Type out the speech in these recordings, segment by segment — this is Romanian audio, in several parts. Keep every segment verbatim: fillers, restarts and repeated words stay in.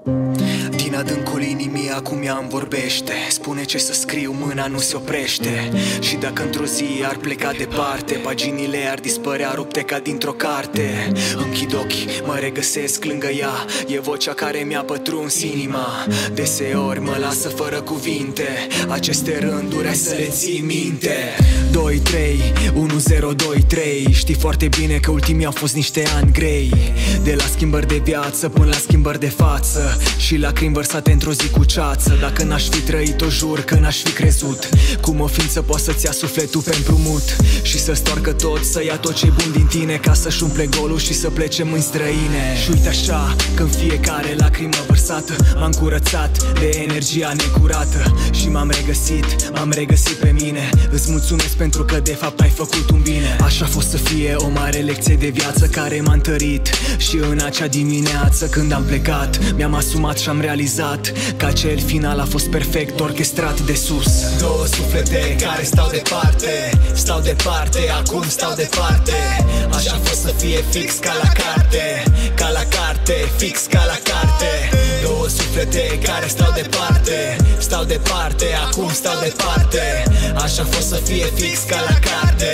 Din adâncul inimii acum ea îmi vorbește, spune ce să scriu, mâna nu se oprește. Și dacă într-o zi ar pleca departe, paginile ar dispărea rupte ca dintr-o carte. Închid ochii, mă regăsesc lângă ea, e vocea care mi-a pătruns inima. Deseori mă lasă fără cuvinte, aceste rânduri ai să le ții minte. Doi trei unu zero doi trei, știi foarte bine că ultimii au fost niște ani grei. De la schimbări de viață până la schimbări de față, și lacrimi vărsate într-o zi cu ceață. Dacă n-aș fi trăit-o, jur că n-aș fi crezut cum o ființă poate să-ți ia sufletul pe împrumut și să stoarcă tot, să ia tot ce-i bun din tine, ca să-și umple golul și să plece mâini străine. Și uite așa, când fiecare lacrimă vărsată m-am curățat de energia necurată și m-am regăsit, m-am regăsit pe mine. Îți mulțumesc pentru că de fapt ai făcut un bine. Așa a fost să fie o mare lecție de viață care m-a întărit. Și în acea dimineață când am plecat, mi-am asumat și am realizat că acel final a fost perfect orchestrat de sus. Două suflete care stau departe, stau departe, acum stau departe. Așa a fost să fie fix ca la carte, ca la carte, fix ca la carte. Două suflete care stau departe, stau departe, acum stau departe. Așa a fost să fie fix ca la carte,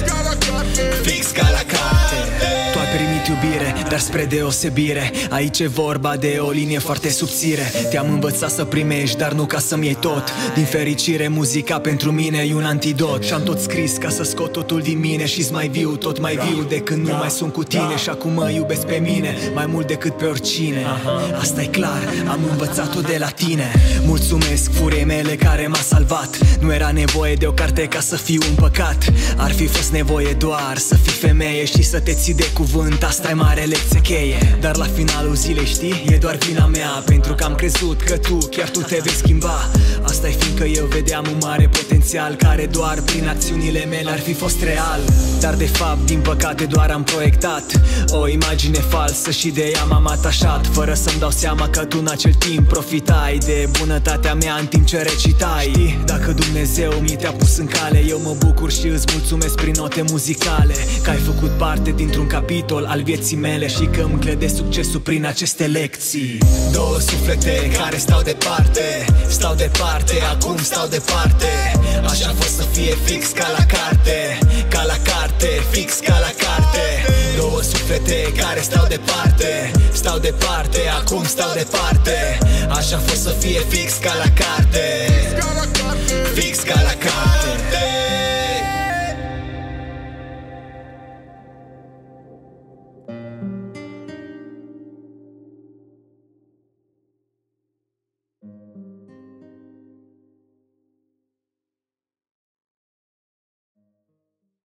fix ca la carte. Tu ai primit iubire, dar spre deosebire, aici e vorba de o linie foarte subțire. Te-am învățat să primești, dar nu ca să-mi iei tot. Din fericire, muzica pentru mine e un antidot. Și-am tot scris ca să scot totul din mine și-s mai viu, tot mai viu de când nu mai sunt cu tine. Și acum mă iubesc pe mine mai mult decât pe oricine. Asta e clar, am învățat-o de la tine. Mulțumesc furiei mele care m-a salvat. Nu era nevoie de o carte ca să fiu un păcat. Ar fi fost nevoie doar să fii femeie și să te ții de cuvânt. Asta e mare lecție cheie. Dar la finalul zilei, știi, e doar vina mea, pentru că am crezut că tu, chiar tu te vei schimba. Asta e fiindcă eu vedeam un mare potențial care doar prin acțiunile mele ar fi fost real. Dar de fapt, din păcate, doar am proiectat o imagine falsă și de ea m-am atașat, fără să-mi dau seama că tu în acel timp profitai de bunătatea mea în timp ce recitai. Știi, dacă Dumnezeu mi te-a pus în cale, eu mă bucur și îți mulțumesc prin note muzicale, că ai făcut parte dintr-un capitol al vieții mele și că îmi clădesc succesul prin aceste lecții. Două suflete care stau departe, stau departe, acum stau departe. Așa a fost să fie fix ca la carte, ca la carte, fix ca la carte. Două suflete care stau departe, stau departe, acum stau departe. Așa a fost să fie fix ca la carte, fix ca la carte.